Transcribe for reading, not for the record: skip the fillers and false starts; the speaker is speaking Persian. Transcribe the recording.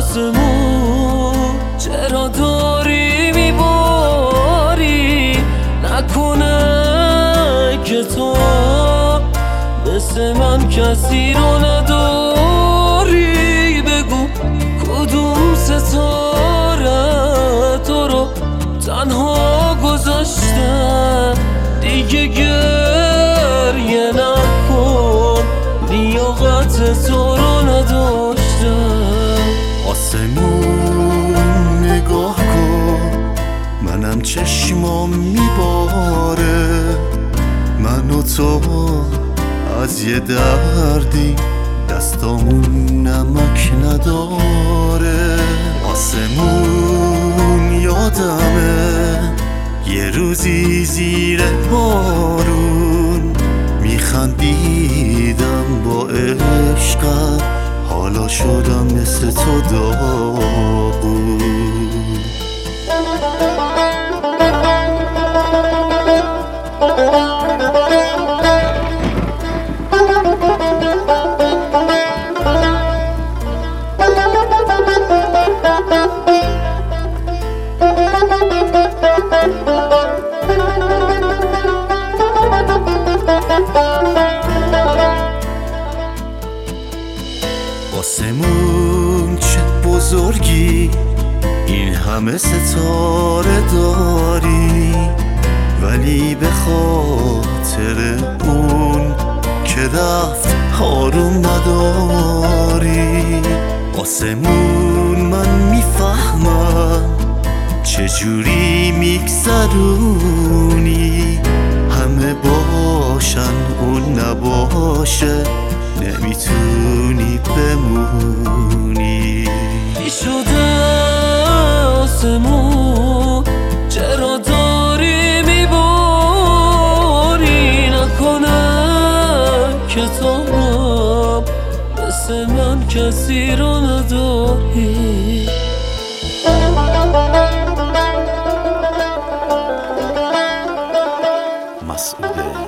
آسمون چرا داری میباری؟ نکنه که تو مثل من کسی رو نداری؟ بگو کدوم ستاره تو رو تنها گذاشته؟ دیگه گریه نکن، لیاقت تو رو نداشته. آسمون نگاه کن، منم چشمام میباره. من و تو از یه دردی دستامون نمک نداره. آسمون یادمه یه روزی زیر بارون میخندیدم با عشقت، حالا شدم مثل تو داغون. آسمون چه بزرگی، این همه ستاره داری، ولی به خاطر اون که رفت آروم نداری. آسمون من میفهمم چجوری میگذرونی، همه باشن اون نباشه نمیتونی بمونی. چی شده آسمون چرا داری میباری؟ نکنه که تو هم مثل من کسی رو نداری؟ مسعود